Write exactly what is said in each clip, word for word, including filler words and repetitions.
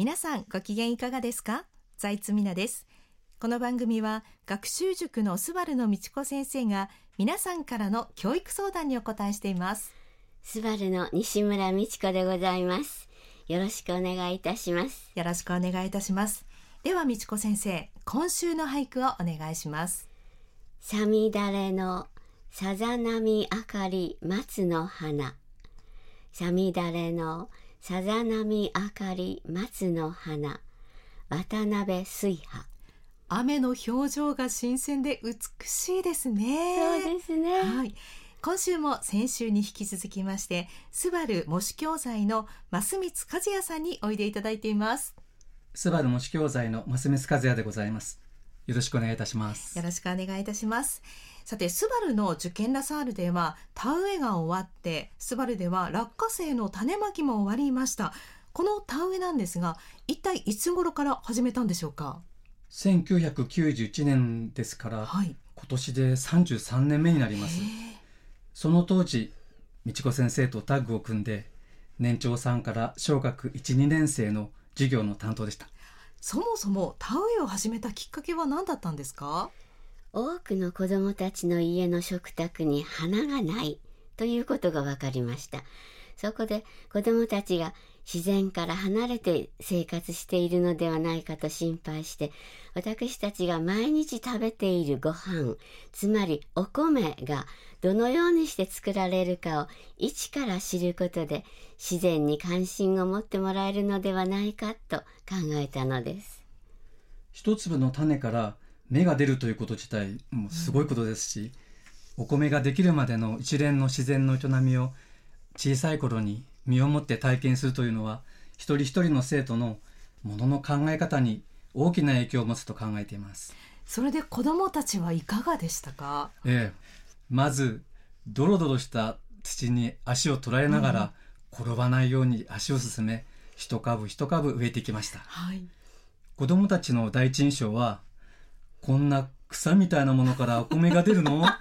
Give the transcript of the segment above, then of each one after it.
皆さんご機嫌いかがですか？財津美奈です。この番組は学習塾のスバルの道子先生が皆さんからの教育相談にお答えしています。 スバルの西村美智子でございます。よろしくお願いいたします。 よろしくお願いいたします。では美智子先生、今週の俳句をお願いします。 さみだれのさざ波あかり松の花。さみだれのさざ波あかり松の花。渡辺水波。 雨の表情が新鮮で美しいですね。 そうですね。 はい。今週も先週に引き続きましてスバル模試教材の増光和也さんにおいでいただいています。 スバル模試教材の増光和也でございます。よろしくお願いいたします。 よろしくお願いいたします。さて、スバルの受験ラサールでは田植えが終わって、スバルでは落花生の種まきも終わりました。この田植えなんですが、一体いつ頃から始めたんでしょうか？ せんきゅうひゃくきゅうじゅういちねんですから、はい、今年でさんじゅうさんねんめになります。その当時、美智子先生とタッグを組んで、年長さんから小学いち、にねん生の授業の担当でした。 そもそも田植えを始めたきっかけは何だったんですか？ 多くの子どもたちの家の食卓に花がないということが分かりました。そこで子どもたちが自然から離れて生活しているのではないかと心配して、私たちが毎日食べているご飯、つまりお米がどのようにして作られるかを一から知ることで、自然に関心を持ってもらえるのではないかと考えたのです。 一粒の種から芽が出るということ自体もうすごいことですし、うん、お米ができるまでの一連の自然の営みを小さい頃に身をもって体験するというのは、一人一人の生徒のものの考え方に大きな影響を持つと考えています。 それで子どもたちはいかがでしたか？ ええ、まずドロドロした土に足を捉えながら、うん、転ばないように足を進め、一株一株植えてきました。 はい、 子どもたちの第一印象は、こんな草みたいなものからお米が出るの？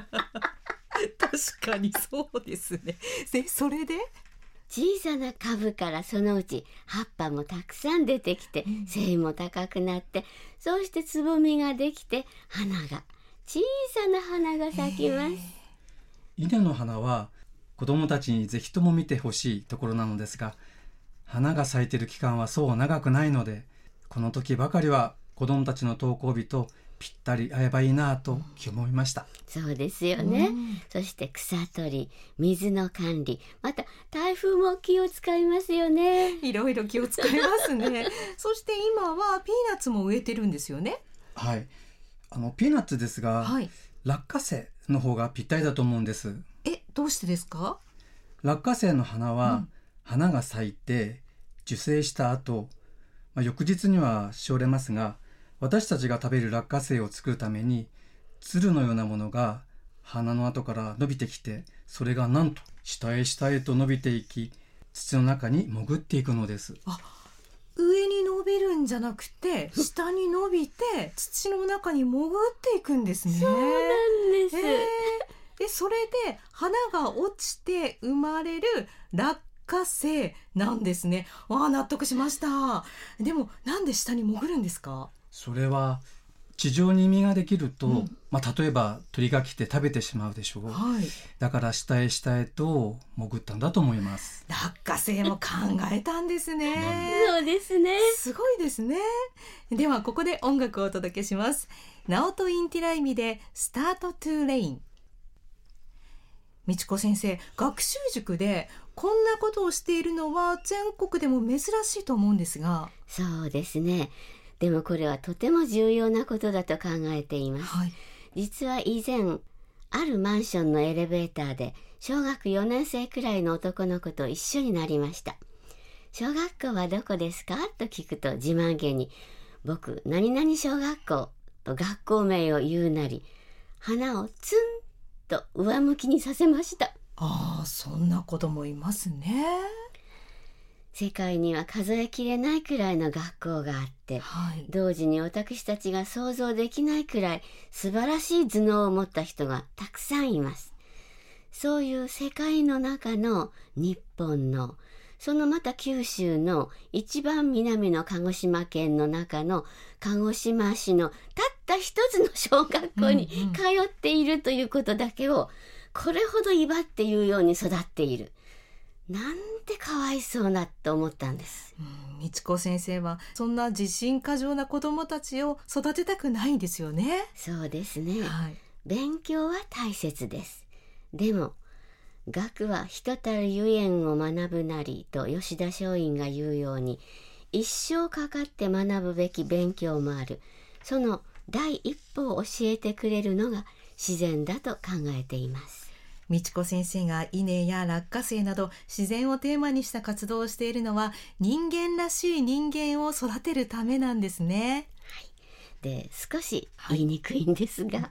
確かにそうですね。で、それで小さな株からそのうち葉っぱもたくさん出てきて、背も高くなって、そうしてつぼみができて、花が小さな花が咲きます。 稲の花は子どもたちにぜひとも見てほしいところなのですが、花が咲いている期間はそう長くないので、この時ばかりは子どもたちの登校日とぴったり合えばいいなと思いました。 そうですよね、うん、そして草取り、水の管理、また台風も気を使いますよね。 いろいろ気を使いますね。そして今はピーナッツも植えてるんですよね。 はい、あのピーナッツですが、はい、落花生の方がぴったりだと思うんです。 え、どうしてですか？ 落花生の花は、うん、花が咲いて受精した後、まあ、翌日にはしおれますが、私たちが食べる落花生を作るために、つるのようなものが花の後から伸びてきて、それがなんと下へ下へと伸びていき、土の中に潜っていくのです。 あ、上に伸びるんじゃなくて下に伸びて土の中に潜っていくんですね。 そうなんです、 えー、でそれで花が落ちて生まれる落花生なんですね。わあ、納得しました。でもなんで下に潜るんですか？ それは地上に実ができると、うんまあ、例えば鳥が来て食べてしまうでしょう、はい、だから下へ下へと潜ったんだと思います。 落花生も考えたんですね。 そうですね、 すごいですね。ではここで音楽をお届けします。ナオト・インティライミでスタート・トゥ・レイン。美智子先生、学習塾でこんなことをしているのは全国でも珍しいと思うんですが。 そうですね、でもこれはとても重要なことだと考えています、はい、実は以前あるマンションのエレベーターで小学よねん生くらいの男の子と一緒になりました。小学校はどこですかと聞くと、自慢げに僕何々小学校と学校名を言うなり、鼻をツンと上向きにさせました。 ああ、そんな子供いますね。 世界には数えきれないくらいの学校があって、はい、同時に私たちが想像できないくらい素晴らしい頭脳を持った人がたくさんいます。そういう世界の中の日本のそのまた九州の一番南の鹿児島県の中の鹿児島市のたった一つの小学校に通っているということだけをこれほど威張って言うように育っている。なんてかわいそうなと思ったんです。 うん、美智子先生はそんな自信過剰な子どもたちを育てたくないんですよね。 そうですね、 はい、 勉強は大切です。でも学は人たるゆえんを学ぶなりと吉田松陰が言うように、一生かかって学ぶべき勉強もある。その第一歩を教えてくれるのが自然だと考えています。 美智子先生が稲や落花生など自然をテーマにした活動をしているのは、人間らしい人間を育てるためなんですね。 はい、で少し言いにくいんですが、はい、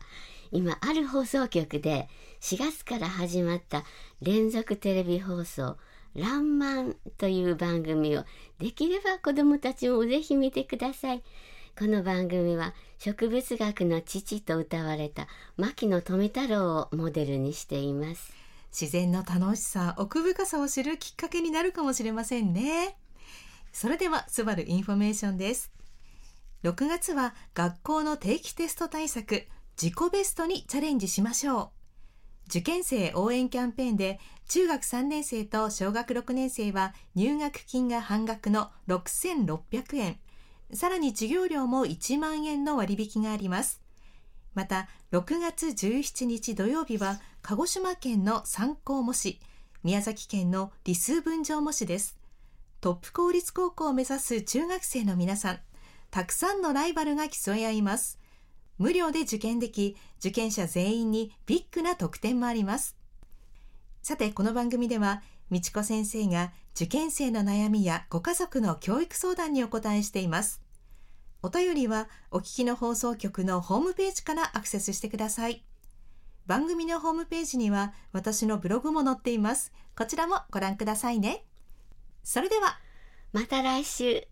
今ある放送局でしがつから始まった連続テレビ放送らんまんという番組をできれば子どもたちもぜひ見てください。この番組は植物学の父と謳われた牧野富太郎をモデルにしています。 自然の楽しさ、奥深さを知るきっかけになるかもしれませんね。それではスバルインフォメーションです。ろくがつは学校の定期テスト対策、自己ベストにチャレンジしましょう。受験生応援キャンペーンで中学さんねん生と小学ろくねん生は入学金が半額のろくせんろっぴゃくえん、さらに授業料もいちまんえんの割引があります。またろくがつじゅうしちにち土曜日は鹿児島県の三高模試、宮崎県の理数分譲模試です。トップ公立高校を目指す中学生の皆さん、たくさんのライバルが競い合います。無料で受験でき、受験者全員にビッグな特典もあります。さて、この番組では美智子先生が受験生の悩みやご家族の教育相談にお答えしています。お便りはお聞きの放送局のホームページからアクセスしてください。番組のホームページには私のブログも載っています。こちらもご覧くださいね。それではまた来週。